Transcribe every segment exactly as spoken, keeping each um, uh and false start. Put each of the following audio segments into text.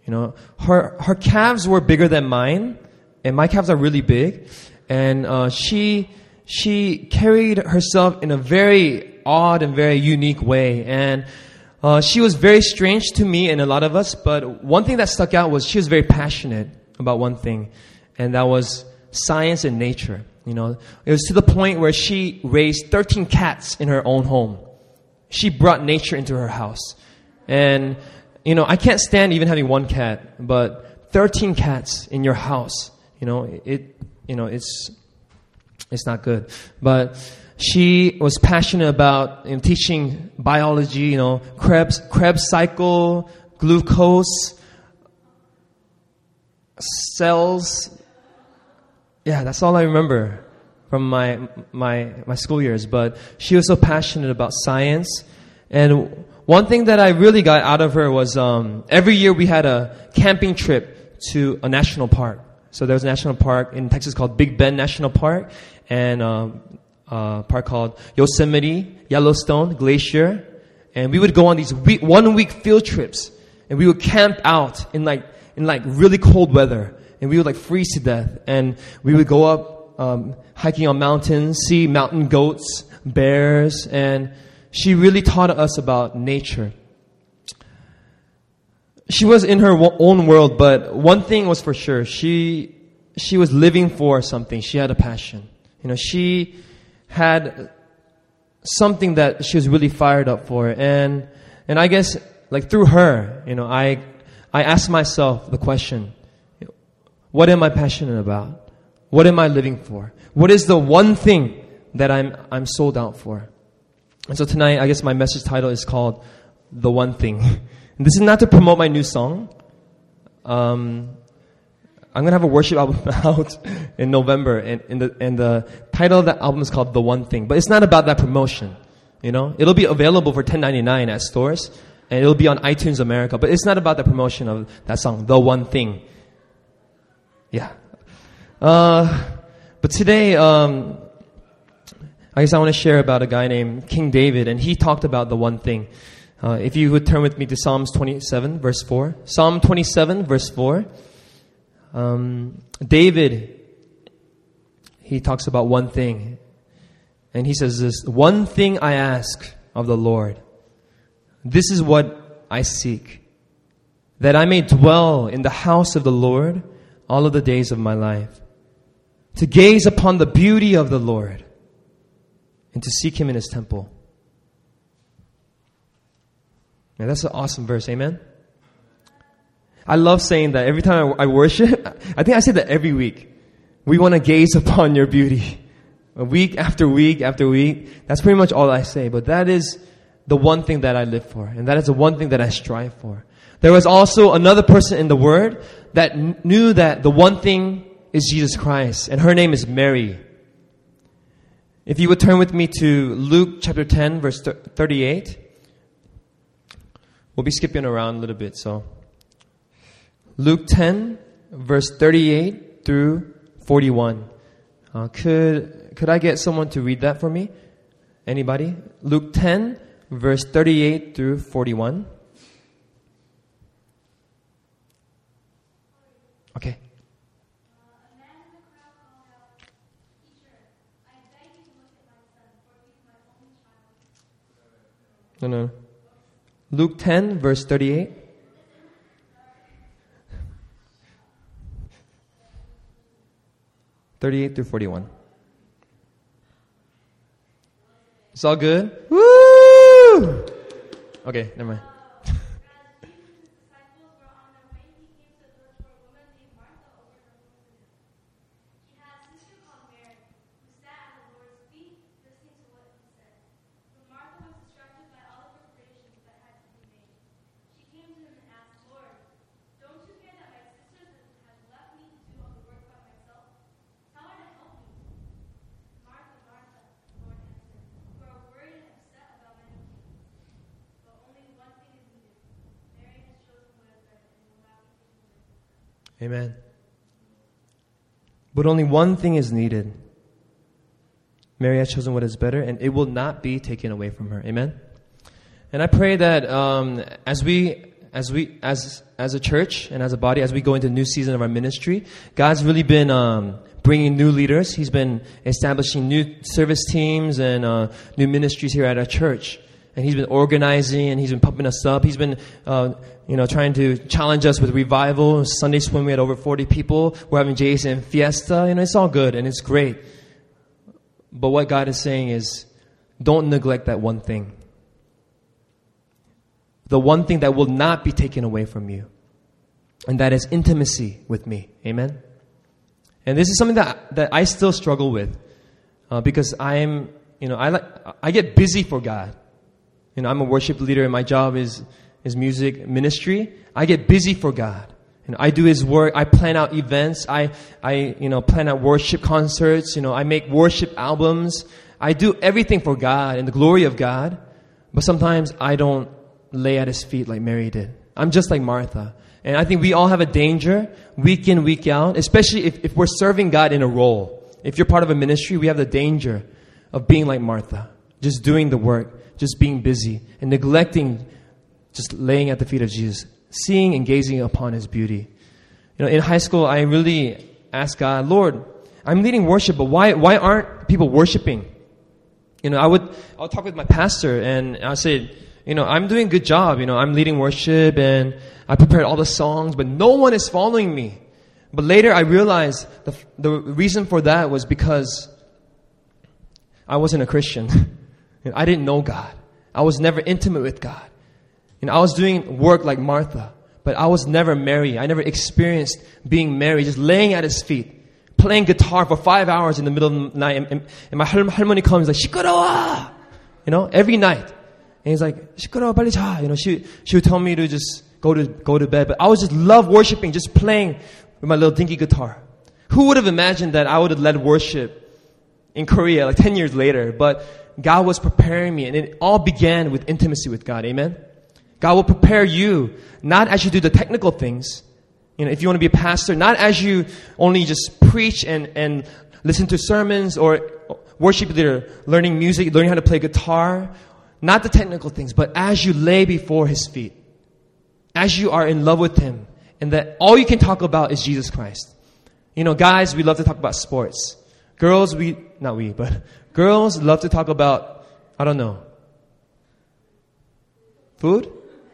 You know, her her calves were bigger than mine, and my calves are really big. And uh, she she carried herself in a very odd and very unique way. And uh, she was very strange to me and a lot of us. But one thing that stuck out was she was very passionate about one thing, and that was science and nature. You know, it was to the point where she raised thirteen cats in her own home. She brought nature into her house. And, you know, I can't stand even having one cat, but thirteen cats in your house, you know, it, you know, it's, it's not good. But she was passionate about, you know, teaching biology, you know, Krebs, Krebs cycle, glucose, cells. Yeah, that's all I remember from my my my school years. But she was so passionate about science. And one thing that I really got out of her was um, every year we had a camping trip to a national park. So there was a national park in Texas called Big Bend National Park, and um, a park called Yosemite, Yellowstone, Glacier. And we would go on these week, one week field trips, and we would camp out in like in like really cold weather. And we would like freeze to death. And we would go up um, hiking on mountains, see mountain goats, bears. And she really taught us about nature. She was in her own world, but one thing was for sure. She she was living for something. She had a passion. You know, she had something that she was really fired up for. And and I guess like through her, you know, I I asked myself the question, what am I passionate about? What am I living for? What is the one thing that I'm I'm sold out for? And so tonight, I guess my message title is called The One Thing. And this is not to promote my new song. Um, I'm going to have a worship album out in November, and, and, the, and the title of that album is called The One Thing. But it's not about that promotion. You know, it'll be available for ten ninety-nine at stores, and it'll be on iTunes America. But it's not about the promotion of that song, The One Thing. Yeah. Uh, but today, um, I guess I want to share about a guy named King David, and he talked about the one thing. Uh, if you would turn with me to Psalms twenty-seven, verse four. Psalm twenty-seven, verse four. Um, David, he talks about one thing. And he says this, one thing I ask of the Lord. This is what I seek. That I may dwell in the house of the Lord all of the days of my life, to gaze upon the beauty of the Lord and to seek Him in His temple. Man, that's an awesome verse, amen? I love saying that every time I worship. I think I say that every week. We want to gaze upon your beauty. Week after week after week. That's pretty much all I say, but that is the one thing that I live for, and that is the one thing that I strive for. There was also another person in the Word that kn- knew that the one thing is Jesus Christ, and her name is Mary. If you would turn with me to Luke chapter ten, verse thirty-eight. We'll be skipping around a little bit, so. Luke ten, verse thirty-eight through forty-one. Uh, could, could I get someone to read that for me? Anybody? Luke ten, verse thirty-eight through forty-one. Okay. No, no. Luke ten, verse thirty-eight. thirty-eight through forty-one. It's all good? Woo! Okay, never mind. Amen. But only one thing is needed. Mary has chosen what is better, and it will not be taken away from her. Amen. And I pray that um, as we as we, as, as a church and as a body, as we go into a new season of our ministry, God's really been, um, bringing new leaders. He's been establishing new service teams and, uh, new ministries here at our church. And He's been organizing and He's been pumping us up. He's been, uh, you know, trying to challenge us with revival. Sunday swim, we had over forty people. We're having Jason Fiesta. You know, it's all good and it's great. But what God is saying is, don't neglect that one thing. The one thing that will not be taken away from you. And that is intimacy with me. Amen? And this is something that, that I still struggle with. Uh, because I'm, you know, I like, I get busy for God. You know, I'm a worship leader and my job is, is music ministry. I get busy for God. You know, I do His work. I plan out events. I, I, you know, plan out worship concerts. You know, I make worship albums. I do everything for God and the glory of God. But sometimes I don't lay at His feet like Mary did. I'm just like Martha. And I think we all have a danger week in, week out, especially if, if we're serving God in a role. If you're part of a ministry, we have the danger of being like Martha, just doing the work, just being busy, and neglecting just laying at the feet of Jesus, seeing and gazing upon His beauty. You know, in high school, I really asked God, Lord, I'm leading worship, but why why aren't people worshiping? You know, I would I would talk with my pastor, and I said, you know, I'm doing a good job. You know, I'm leading worship, and I prepared all the songs, but no one is following me. But later, I realized the the reason for that was because I wasn't a Christian. You know, I didn't know God. I was never intimate with God. You know, I was doing work like Martha, but I was never Mary. I never experienced being Mary, just laying at His feet, playing guitar for five hours in the middle of the night. And, and, and my 할머니 comes like, 시끄러워! You know, every night. And he's like, 시끄러워, 빨리 자. You know, she, she would tell me to just go to, go to bed. But I was just love worshiping, just playing with my little dinky guitar. Who would have imagined that I would have led worship in Korea like ten years later? But God was preparing me, and it all began with intimacy with God. Amen? God will prepare you, not as you do the technical things. You know, if you want to be a pastor, not as you only just preach and, and listen to sermons or worship leader, learning music, learning how to play guitar. Not the technical things, but as you lay before His feet. As you are in love with Him. And that all you can talk about is Jesus Christ. You know, guys, we love to talk about sports. Girls, we, not we, but girls love to talk about, I don't know, food?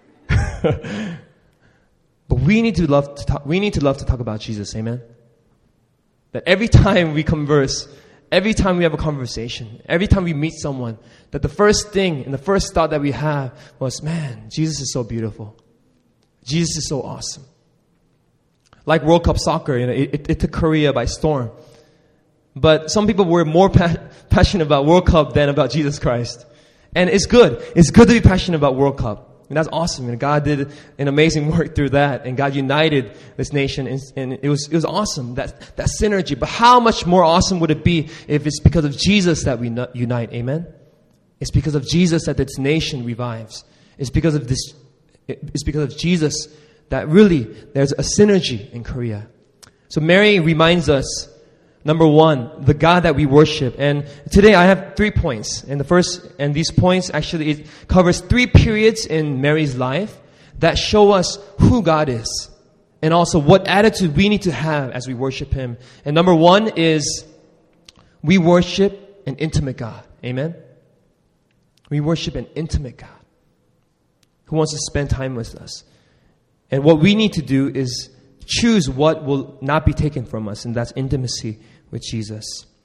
But we need to love to talk, we need to love to talk about Jesus, amen? That every time we converse, every time we have a conversation, every time we meet someone, that the first thing and the first thought that we have was, man, Jesus is so beautiful. Jesus is so awesome. Like World Cup soccer, you know, it, it, it took Korea by storm. But some people were more pa- passionate about World Cup than about Jesus Christ. And it's good. It's good to be passionate about World Cup. And that's awesome. And God did an amazing work through that. And God united this nation. And, and it was, it was awesome. That, that synergy. But how much more awesome would it be if it's because of Jesus that we unite? Amen? It's because of Jesus that this nation revives. It's because of this, it's because of Jesus that really there's a synergy in Korea. So Mary reminds us, number one, the God that we worship. And today I have three points. And the first, and these points actually, it covers three periods in Mary's life that show us who God is. And also what attitude we need to have as we worship Him. And number one is, we worship an intimate God. Amen? We worship an intimate God who wants to spend time with us. And what we need to do is choose what will not be taken from us, and that's intimacy with Jesus.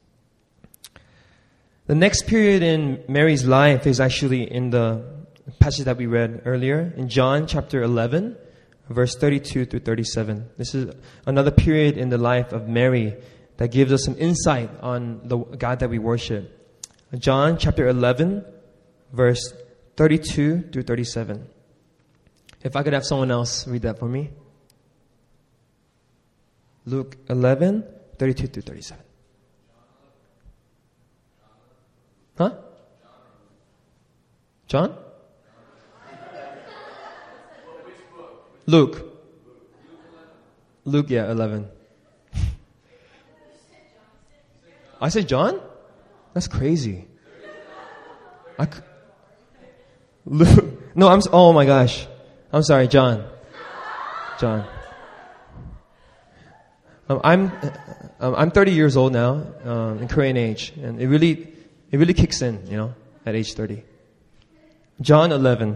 The next period in Mary's life is actually in the passage that we read earlier, in John chapter eleven, verse thirty-two through thirty-seven. This is another period in the life of Mary that gives us some insight on the God that we worship. John chapter eleven, verse thirty-two through thirty-seven. If I could have someone else read that for me. Luke eleven, thirty-two through thirty-seven. Huh? John? Luke. Luke, yeah, eleven. I said John? That's crazy. I c- Luke. No, I'm, oh my gosh. I'm sorry, John. John. Um, I'm um, I'm thirty years old now, um, in Korean age, and it really it really kicks in, you know, at age thirty. John eleven.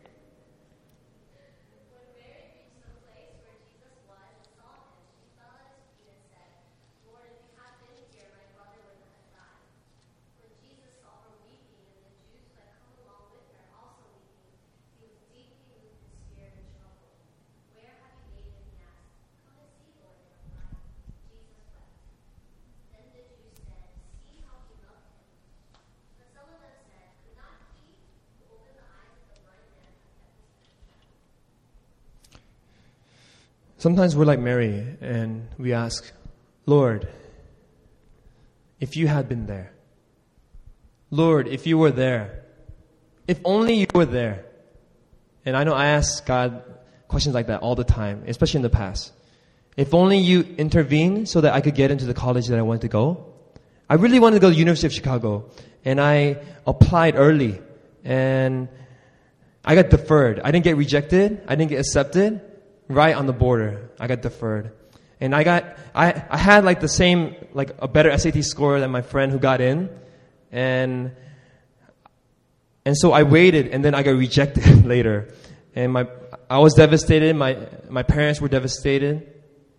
Sometimes we're like Mary and we ask, Lord, if you had been there. Lord, if you were there. If only you were there. And I know I ask God questions like that all the time, especially in the past. If only you intervened so that I could get into the college that I wanted to go. I really wanted to go to the University of Chicago. And I applied early. And I got deferred. I didn't get rejected. I didn't get accepted. Right on the border, I got deferred. And I got, I, I had like the same, like a better S A T score than my friend who got in. And, and so I waited and then I got rejected later. And my, I was devastated. My, my parents were devastated.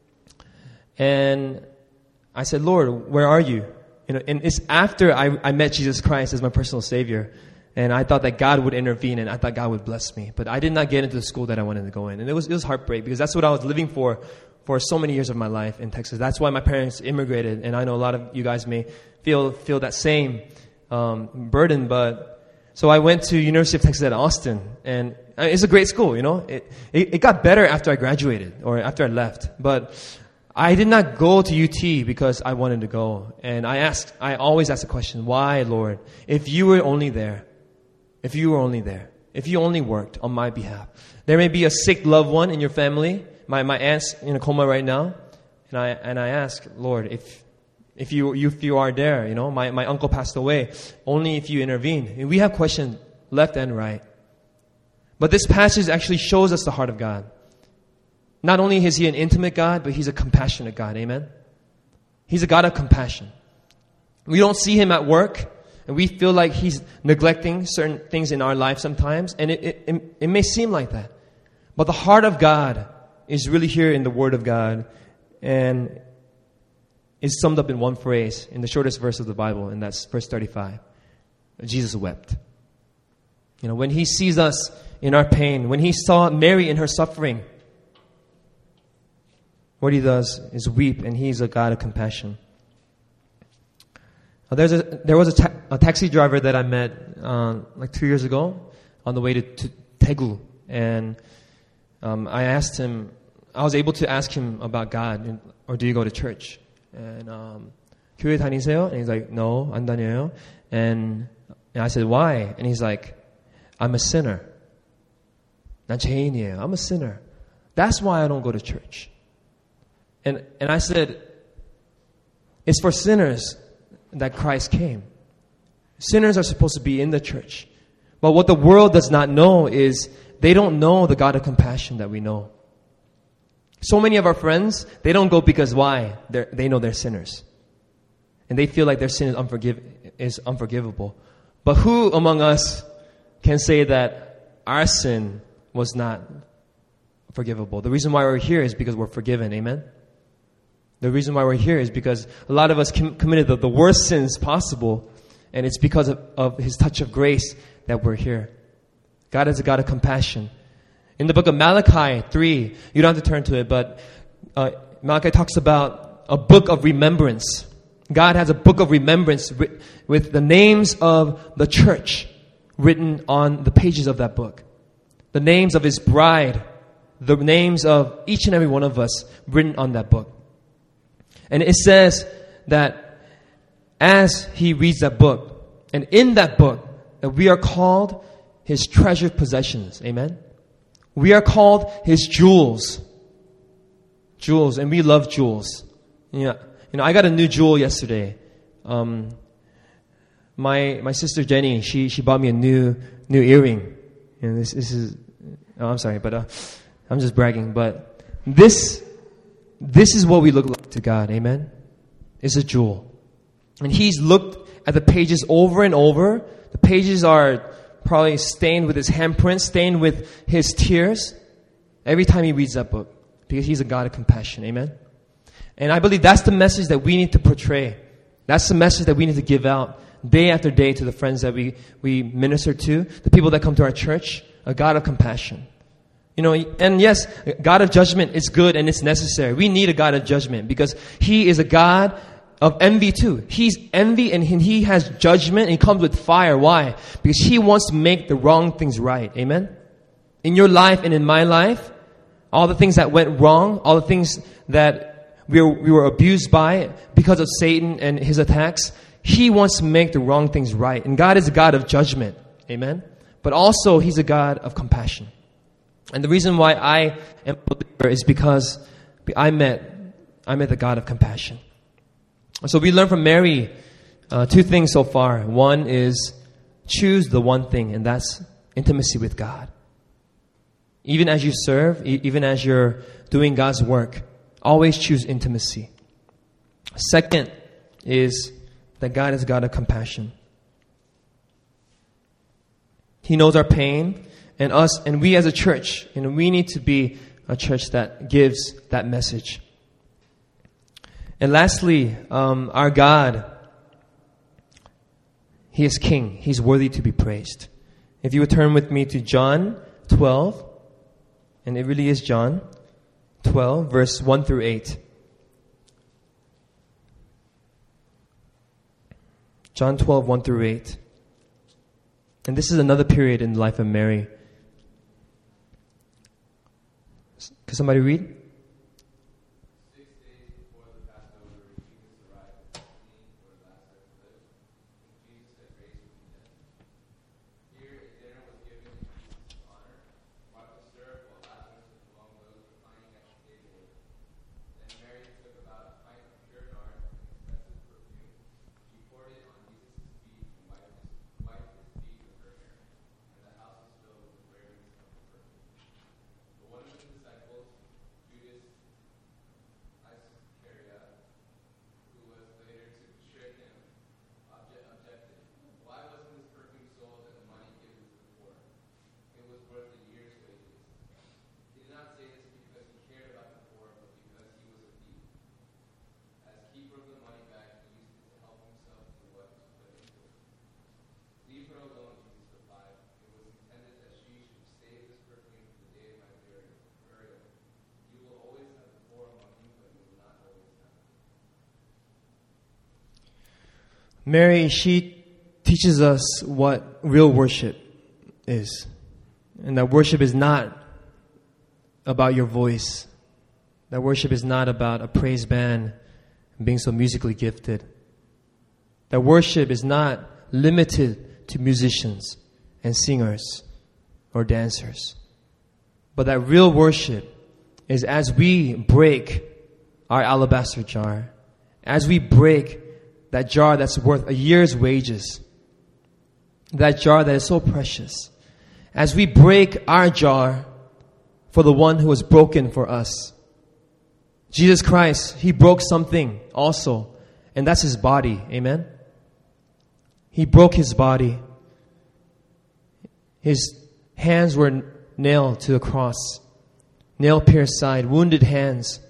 And I said, Lord, where are you? You know, and it's after I, I met Jesus Christ as my personal Savior. And I thought that God would intervene and I thought God would bless me. But I did not get into the school that I wanted to go in. And it was, it was heartbreak because that's what I was living for for so many years of my life in Texas. That's why my parents immigrated. And I know a lot of you guys may feel feel that same um, burden. But so I went to University of Texas at Austin. And it's a great school, you know. It, it, it got better after I graduated or after I left. But I did not go to U T because I wanted to go. And I asked, I always ask the question, why, Lord? If you were only there. If you were only there, if you only worked on my behalf. There may be a sick loved one in your family. My my aunt's in a coma right now, and I and I ask, Lord, if if you if you are there, you know, my, my uncle passed away. Only if you intervene. And we have questions left and right, but this passage actually shows us the heart of God. Not only is He an intimate God, but He's a compassionate God. Amen. He's a God of compassion. We don't see Him at work. And we feel like He's neglecting certain things in our life sometimes. And it, it, it, it may seem like that. But the heart of God is really here in the Word of God. And is summed up in one phrase, in the shortest verse of the Bible. And that's verse thirty-five. Jesus wept. You know, when He sees us in our pain, when He saw Mary in her suffering, what He does is weep. And He's a God of compassion. Uh, there's a, there was a, ta- a taxi driver that I met uh, like two years ago on the way to, to Daegu. And um, I asked him, I was able to ask him about God, or do you go to church? And um, 교회 다니세요? And he's like, no, 안 다녀요. And, and I said, why? And he's like, I'm a sinner. 난 죄인이에요. I'm a sinner. That's why I don't go to church. And and I said, it's for sinners that Christ came. Sinners are supposed to be in the church. But what the world does not know is they don't know the God of compassion that we know. So many of our friends, they don't go because why? They're, they know they're sinners. And they feel like their sin is, unforgiv- is unforgivable. But who among us can say that our sin was not forgivable? The reason why we're here is because we're forgiven. Amen? The reason why we're here is because a lot of us com- committed the, the worst sins possible, and it's because of, of His touch of grace that we're here. God is a God of compassion. In the book of Malachi three, you don't have to turn to it, but uh, Malachi talks about a book of remembrance. God has a book of remembrance ri- with the names of the church written on the pages of that book. The names of His bride, the names of each and every one of us written on that book. And it says that as he reads that book, and in that book, that we are called His treasured possessions. Amen? We are called His jewels. Jewels, and we love jewels. You know, you know I got a new jewel yesterday. Um, my my sister Jenny, she she bought me a new new earring. You know, this this is Oh, I'm sorry, but uh, I'm just bragging. But this, this is what we look like to God. Amen? It's a jewel. And He's looked at the pages over and over. The pages are probably stained with His handprints, stained with His tears every time He reads that book, because He's a God of compassion. Amen? And I believe that's the message that we need to portray. That's the message that we need to give out day after day to the friends that we, we minister to, the people that come to our church, a God of compassion. You know, and yes, God of judgment is good and it's necessary. We need a God of judgment because He is a God of envy too. He's envy and He has judgment and He comes with fire. Why? Because He wants to make the wrong things right. Amen? In your life and in my life, all the things that went wrong, all the things that we were, we were abused by because of Satan and his attacks, He wants to make the wrong things right. And God is a God of judgment. Amen? But also, He's a God of compassion. And the reason why I am a believer is because I met, I met the God of compassion. So we learned from Mary uh, two things so far. One is choose the one thing, and that's intimacy with God. Even as you serve, e- even as you're doing God's work, always choose intimacy. Second is that God is God of compassion. He knows our pain, and us, and we as a church, you know, we need to be a church that gives that message. And lastly, um, our God, He is King. He's worthy to be praised. If you would turn with me to John twelve, and it really is John twelve, verse one through eight. John twelve, one through eight. And this is another period in the life of Mary. Can somebody read? Six days before the Passover, Jesus arrived at Bethany, where Lazarus lived, whom Jesus had raised from the dead. Here a dinner was given in Jesus' honor. Martha served while Lazarus was among those reclining at the table. Then Mary took about a pint of pure nard, an expensive perfume. She poured it on Jesus' feet and wiped his, wiped his feet with her hair. And the house was filled with the fragrance of the perfume. But one of the disciples, Judas Iscariot, who was later to betray Him, object, objected, "Why wasn't this perfume sold and the money given to the poor? It was worth a year's wages." He did not say this because He cared about the poor, but because He was a thief. As keeper of the money bag, He used it to help Himself to what was put into it. "Leave her alone," Jesus replied. "It was intended that she should save this perfume for the day of my burial. burial. You will always have the poor among you, but you will not always have me." Mary, she teaches us what real worship is. And that worship is not about your voice. That worship is not about a praise band and being so musically gifted. That worship is not limited to musicians and singers or dancers. But that real worship is as we break our alabaster jar, as we break that jar that's worth a year's wages, that jar that is so precious, as we break our jar for the one who was broken for us. Jesus Christ, He broke something also, and that's His body. Amen? He broke His body. His hands were nailed to the cross, nail-pierced side, wounded hands.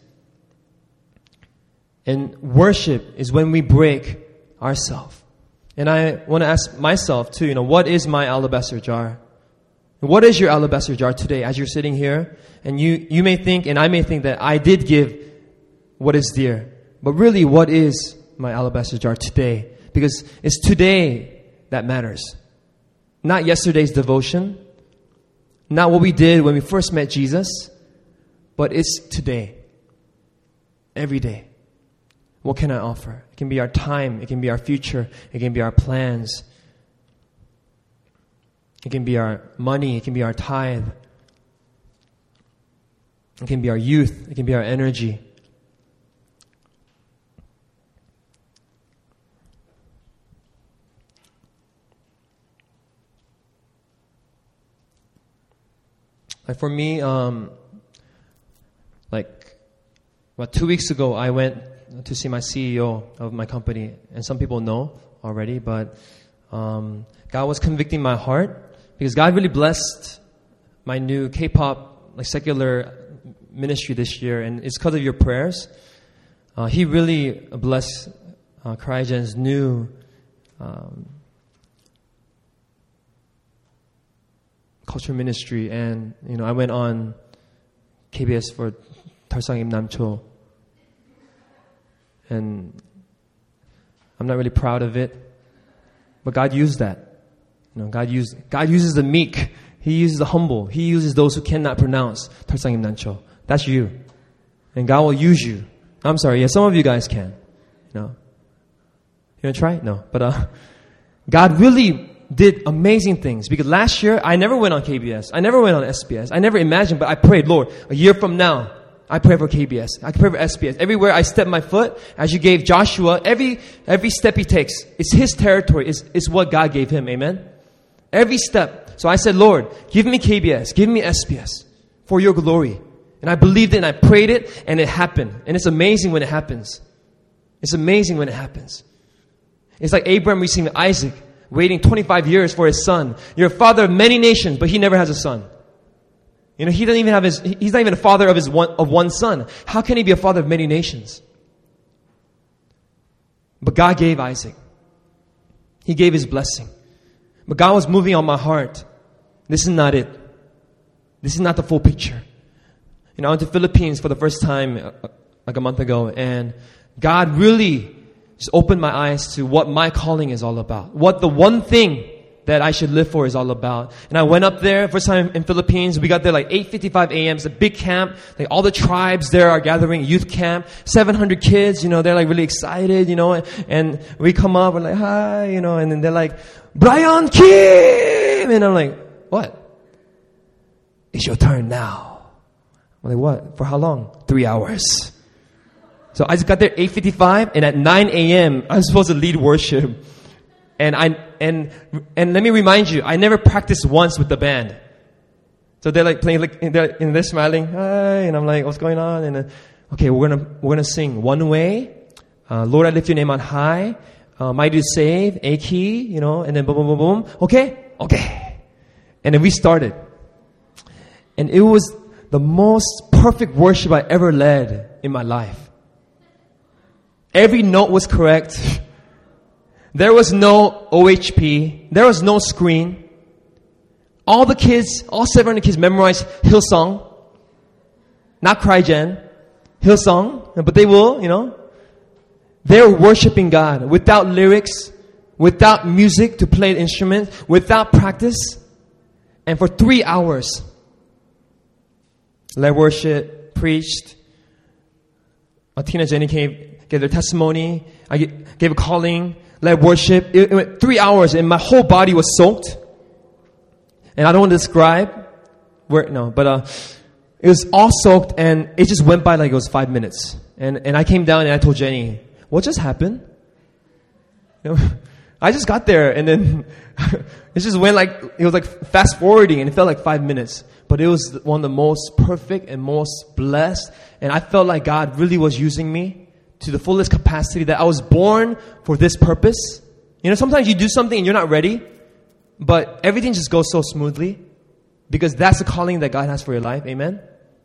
And worship is when we break ourselves. And I want to ask myself too, you know, what is my alabaster jar? What is your alabaster jar today as you're sitting here? And you, you may think, and I may think that I did give what is dear. But really, what is my alabaster jar today? Because it's today that matters. Not yesterday's devotion. Not what we did when we first met Jesus. But it's today. Every day. What can I offer? It can be our time. It can be our future. It can be our plans. It can be our money. It can be our tithe. It can be our youth. It can be our energy. Like for me, um, like about two weeks ago, I went to see my C E O of my company, and some people know already, but um, God was convicting my heart because God really blessed my new K-pop, like secular ministry this year, and it's because of your prayers. Uh, he really blessed uh, Cryogen's new um, culture ministry, and you know I went on K B S for Tarsang Im Namcho, and I'm not really proud of it, but God used that. You know, God used God uses the meek. He uses the humble. He uses those who cannot pronounce Tarsang Im Namcho. That's you, and God will use you. I'm sorry, yeah, some of you guys can. You know, you wanna try? No, but uh, God really did amazing things, because last year I never went on K B S. I never went on S B S. I never imagined, but I prayed, Lord, a year from now, I pray for K B S. I pray for S B S. Everywhere I step my foot, as you gave Joshua, every every step he takes, it's his territory. It's, it's what God gave him. Amen? Every step. So I said, Lord, give me K B S. Give me S B S for your glory. And I believed it and I prayed it and it happened. And it's amazing when it happens. It's amazing when it happens. It's like Abraham receiving Isaac, waiting twenty-five years for his son. You're a father of many nations, but he never has a son. You know, he doesn't even have his, he's not even a father of his one, of one son. How can he be a father of many nations? But God gave Isaac. He gave his blessing. But God was moving on my heart. This is not it. This is not the full picture. You know, I went to the Philippines for the first time uh, like a month ago, and God really just opened my eyes to what my calling is all about. What the one thing that I should live for is all about. And I went up there, first time in Philippines. We got there like eight fifty-five a.m. It's a big camp. Like all the tribes there are gathering, youth camp. seven hundred kids, you know, they're like really excited, you know. And, and we come up, we're like, hi, you know. And then they're like, Brian Kim! And I'm like, what? It's your turn now. I'm like, what? For how long? Three hours. So I just got there eight fifty-five, and at nine a.m. I'm supposed to lead worship. And I and and let me remind you, I never practiced once with the band. So they're like playing, like they're, and they're smiling, hi, and I'm like, what's going on? And then, okay, we're gonna we're gonna sing One Way, uh, Lord, I lift your name on high, uh, Mighty to Save, A key, you know, and then boom, boom, boom, boom. Okay, okay, and then we started, and it was the most perfect worship I ever led in my life. Every note was correct. There was no O H P. There was no screen. All the kids, all seven hundred kids memorized Hillsong. Not Cryogen. Hillsong. But they will, you know. They were worshiping God without lyrics, without music to play the instrument, without practice. And for three hours, led worship, preached. Tina Jenny gave, gave their testimony. I gave a calling. Led worship. It, it went three hours and my whole body was soaked. And I don't want to describe where, no, but uh, it was all soaked and it just went by like it was five minutes. And and I came down and I told Jenny, what just happened? You know, I just got there and then it just went like, it was like fast forwarding and it felt like five minutes. But it was one of the most perfect and most blessed. And I felt like God really was using me to the fullest capacity, that I was born for this purpose. You know, sometimes you do something and you're not ready, but everything just goes so smoothly because that's the calling that God has for your life. Amen?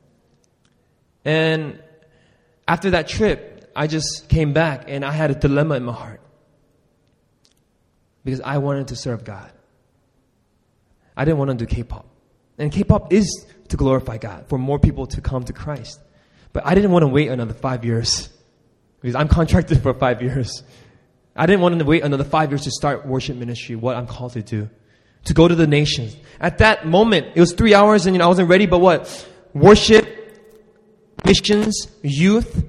And after that trip, I just came back and I had a dilemma in my heart because I wanted to serve God. I didn't want to do K-pop. And K-pop is to glorify God, for more people to come to Christ. But I didn't want to wait another five years. Because I'm contracted for five years. I didn't want to wait another five years to start worship ministry, what I'm called to do. To go to the nations. At that moment, it was three hours and you know I wasn't ready, but what? Worship, missions, youth,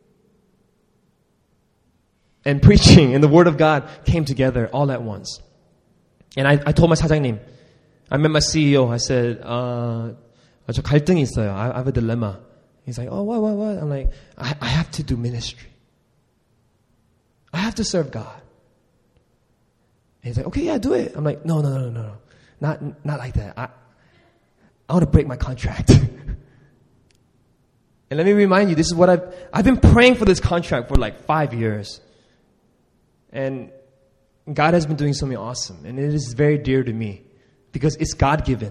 and preaching and the Word of God came together all at once. And I, I told my 사장님, I met my C E O, I said, uh, 저 갈등이 있어요. I, I have a dilemma. He's like, oh, what, what, what? I'm like, I, I have to do ministry. I have to serve God. And he's like, okay, yeah, do it. I'm like, no, no, no, no, no, not, not like that. I, I want to break my contract. And let me remind you, this is what I've, I've been praying for this contract for like five years. And God has been doing something awesome. And it is very dear to me because it's God-given.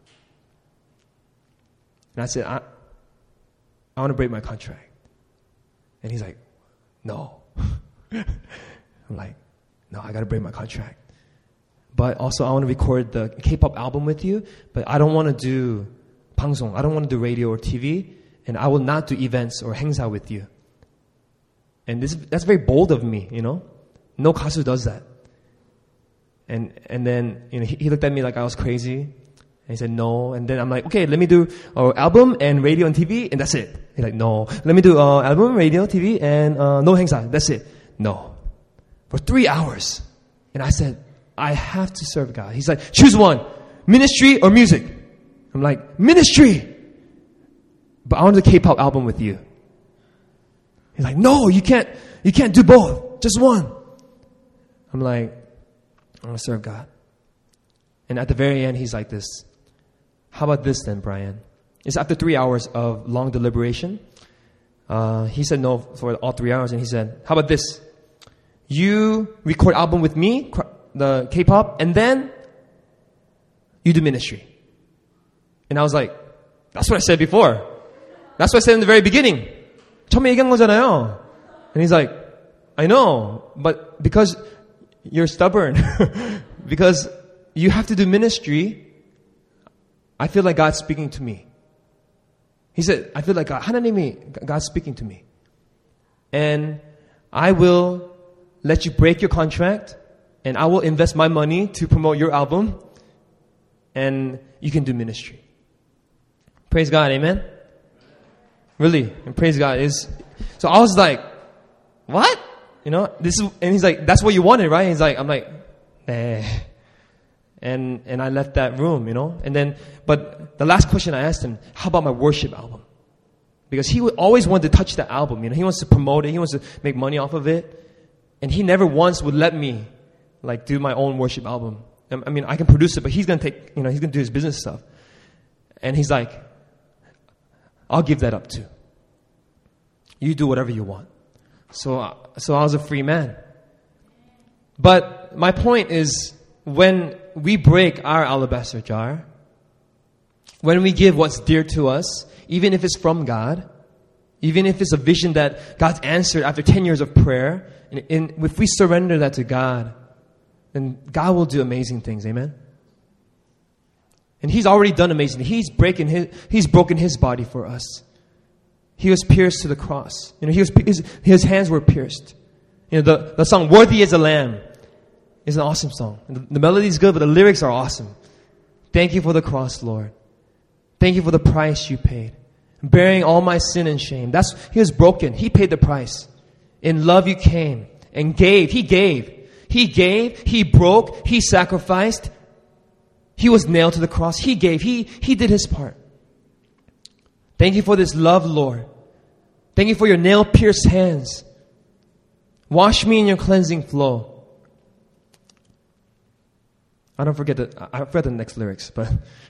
And I said, I, I want to break my contract. And he's like, no. I'm like, no, I got to break my contract. But also I want to record the K-pop album with you, but I don't want to do 방송. I don't want to do radio or T V, and I will not do events or 행사 with you. And this that's very bold of me, you know? No 가수 does that. And and then you know he, he looked at me like I was crazy. And he said no. And then I'm like, okay, let me do uh, album and radio and T V, and that's it. He's like, no. Let me do uh, album, radio, T V, and uh, no 행사. That's it. No. For three hours. And I said, I have to serve God. He's like, choose one. Ministry or music? I'm like, ministry. But I want to do a K-pop album with you. He's like, no, you can't, you can't do both. Just one. I'm like, I want to serve God. And at the very end, he's like this. How about this then, Brian? It's after three hours of long deliberation. Uh, he said no for all three hours. And he said, how about this? You record album with me, the K-pop, and then you do ministry. And I was like, that's what I said before. That's what I said in the very beginning. 처음에 얘기한 거잖아요. And he's like, I know, but because you're stubborn, because you have to do ministry, I feel like God's speaking to me. He said, I feel like God, 하나님이, God's speaking to me. And I will let you break your contract, and I will invest my money to promote your album, and you can do ministry. Praise God, amen? Really, and praise God. Is so I was like, what? You know, this is, and he's like, that's what you wanted, right? He's like, I'm like, nah. And and I left that room, you know. And then, but the last question I asked him, how about my worship album? Because he would always wanted to touch the album, you know. He wants to promote it. He wants to make money off of it. And he never once would let me, like, do my own worship album. I mean, I can produce it, but he's going to take, you know, he's going to do his business stuff. And he's like, I'll give that up too. You do whatever you want. So, so I was a free man. But my point is, when we break our alabaster jar, when we give what's dear to us, even if it's from God, even if it's a vision that God's answered after ten years of prayer, and, and if we surrender that to God, then God will do amazing things. Amen? And He's already done amazing things. He's breaking his, He's broken His body for us. He was pierced to the cross. You know, he was, his, his hands were pierced. You know, the, the song "Worthy is a Lamb" is an awesome song. The, the melody is good, but the lyrics are awesome. Thank you for the cross, Lord. Thank you for the price you paid, bearing all my sin and shame. That's He was broken. He paid the price. In love, you came and gave. He gave. He gave. He broke. He sacrificed. He was nailed to the cross. He gave. He He did His part. Thank you for this love, Lord. Thank you for your nail-pierced hands. Wash me in your cleansing flow. I don't forget the, I forget the next lyrics, but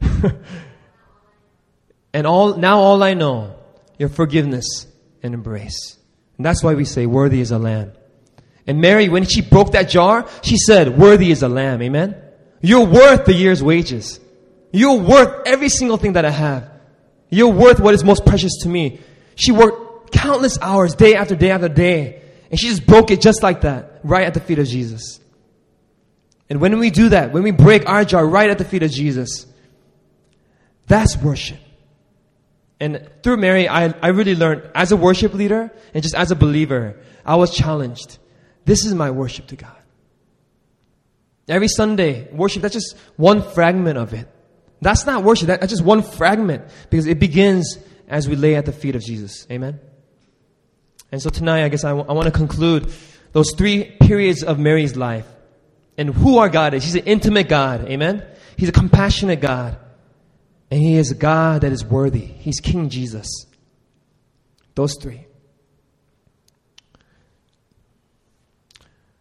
and all now all I know, your forgiveness and embrace. And that's why we say, worthy is a lamb. And Mary, when she broke that jar, she said, worthy is a lamb. Amen? You're worth the year's wages. You're worth every single thing that I have. You're worth what is most precious to me. She worked countless hours, day after day after day. And she just broke it just like that, right at the feet of Jesus. And when we do that, when we break our jar right at the feet of Jesus, that's worship. And through Mary, I, I really learned, as a worship leader and just as a believer, I was challenged. This is my worship to God. Every Sunday, worship, that's just one fragment of it. That's not worship. That's just one fragment, because it begins as we lay at the feet of Jesus. Amen? And so tonight, I guess I, w- I want to conclude those three periods of Mary's life and who our God is. He's an intimate God. Amen? He's a compassionate God. And He is a God that is worthy. He's King Jesus. Those three.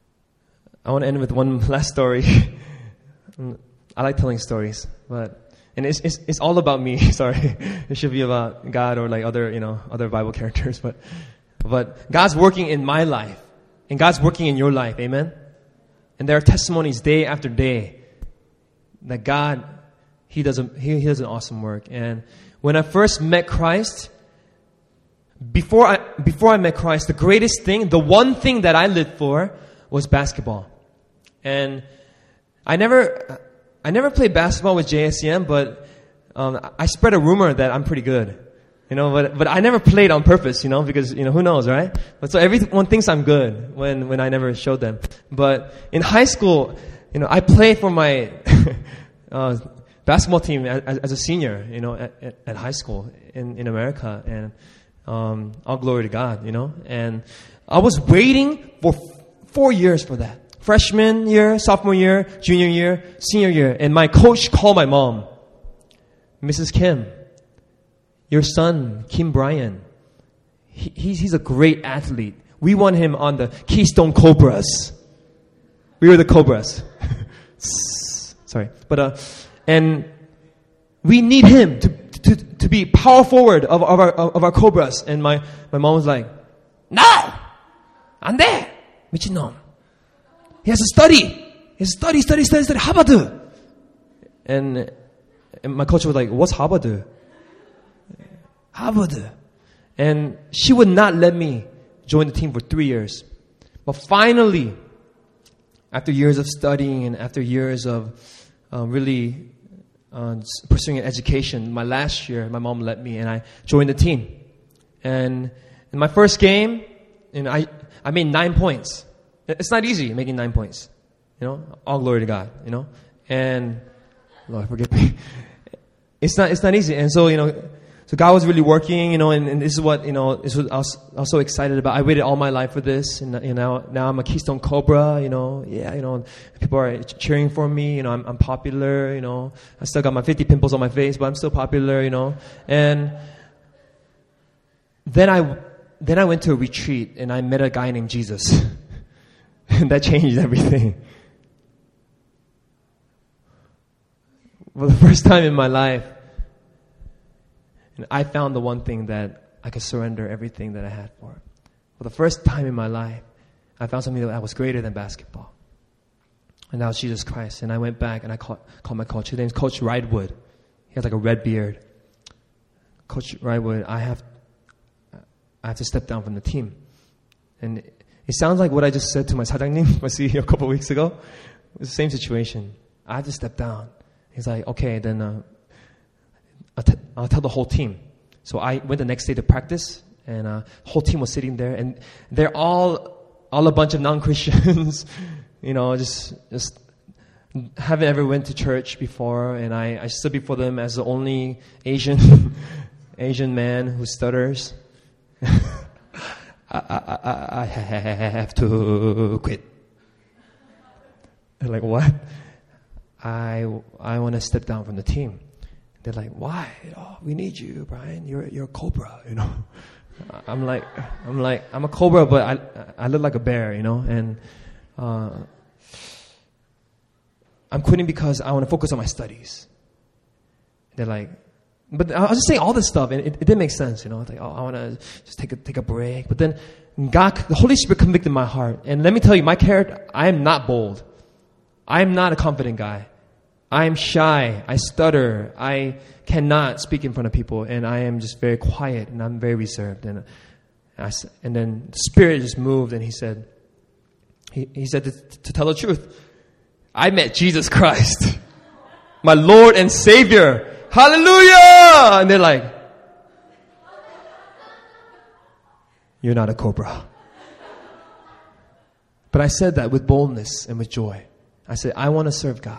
I want to end with one last story. I like telling stories, but And it's, it's, it's all about me. Sorry. It should be about God or like other, you know, other Bible characters. But, but God's working in my life. And God's working in your life. Amen? And there are testimonies day after day that God, He does, a, he, he does an awesome work. And when I first met Christ, before I, before I met Christ, the greatest thing, the one thing that I lived for was basketball. And I never, I never played basketball with J S C M, but um, I spread a rumor that I'm pretty good. You know, but but I never played on purpose, you know, because, you know, who knows, right? But so everyone thinks I'm good when, when I never showed them. But in high school, you know, I played for my uh, basketball team as, as a senior, you know, at, at, at high school in, in America. And um, all glory to God, you know. And I was waiting for f- four years for that. Freshman year, sophomore year, junior year, senior year. And my coach called my mom, Missus Kim. Your son, Kim Bryan, he, he's, he's a great athlete. We want him on the Keystone Cobras. We were the Cobras. Sorry. But, uh, and we need him to, to, to be power forward of, of our, of our Cobras. And my, my mom was like, no! 안 돼! 미친놈. He has to study. He has to study, study, study, study. Harvard. And, and my coach was like, what's Harvard? Harvard. And she would not let me join the team for three years. But finally, after years of studying and after years of uh, really uh, pursuing an education, my last year, my mom let me and I joined the team. And in my first game, and I, I made nine points. It's not easy making nine points. You know, all glory to God, you know. And, Lord, forgive me. It's not, it's not easy. And so, you know, So God was really working, you know, and, and this is what, you know, this is what I was, I was so excited about. I waited all my life for this, and you know, now I'm a Keystone Cobra, you know, yeah, you know, people are cheering for me, you know, I'm, I'm popular, you know, I still got my fifty pimples on my face, but I'm still popular, you know, and then I, then I went to a retreat, and I met a guy named Jesus, and that changed everything. For the first time in my life, and I found the one thing that I could surrender everything that I had for. For the first time in my life, I found something that was greater than basketball. And that was Jesus Christ. And I went back and I called, called my coach. His name's Coach Ridewood. He has like a red beard. Coach Ridewood, I have, I have to step down from the team. And it, it sounds like what I just said to my 사장님, my C E O, a couple of weeks ago. It was the same situation. I have to step down. He's like, okay, then... Uh, I'll, t- I'll tell the whole team. So I went the next day to practice, and uh, the whole team was sitting there, and they're all all a bunch of non-Christians, you know, just just haven't ever went to church before, and I, I stood before them as the only Asian Asian man who stutters. I, I, I, I have to quit. They're like, what? I I want to step down from the team. They're like, why? Oh, we need you, Brian. You're you're a cobra, you know. I'm like, I'm like, I'm a cobra, but I I look like a bear, you know. And uh, I'm quitting because I want to focus on my studies. They're like, but I was just saying all this stuff, and it, it didn't make sense, you know. It's like, oh, I want to just take a take a break. But then God, the Holy Spirit convicted my heart, and let me tell you, my character, I am not bold. I am not a confident guy. I am shy. I stutter. I cannot speak in front of people, and I am just very quiet, and I'm very reserved. And I, and then the Spirit just moved, and He said, He, he said to, to tell the truth, I met Jesus Christ, my Lord and Savior. Hallelujah! And they're like, you're not a cobra. But I said that with boldness and with joy. I said, I want to serve God.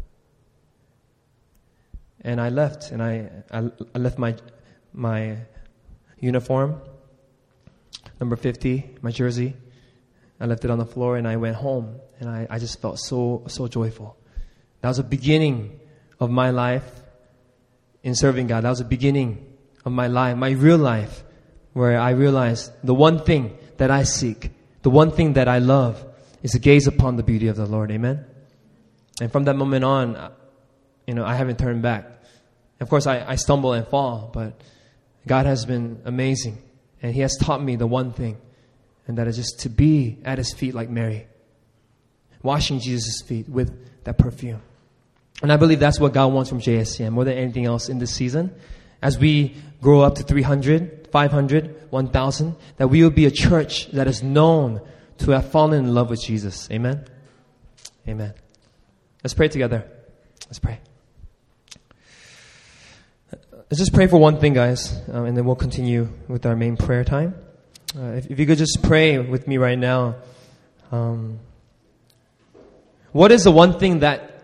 And I left, and I, I, I left my my uniform, number fifty, my jersey. I left it on the floor, and I went home, and I, I just felt so so joyful. That was the beginning of my life in serving God. That was the beginning of my life, my real life, where I realized the one thing that I seek, the one thing that I love, is to gaze upon the beauty of the Lord. Amen? And from that moment on, you know, I haven't turned back. Of course, I, I stumble and fall, but God has been amazing. And He has taught me the one thing, and that is just to be at His feet like Mary, washing Jesus' feet with that perfume. And I believe that's what God wants from J S C M more than anything else in this season. As we grow up to three hundred, five hundred, one thousand, that we will be a church that is known to have fallen in love with Jesus. Amen? Amen. Let's pray together. Let's pray. Let's just pray for one thing, guys, um, and then we'll continue with our main prayer time. Uh, if, if you could just pray with me right now. Um, what is the one thing that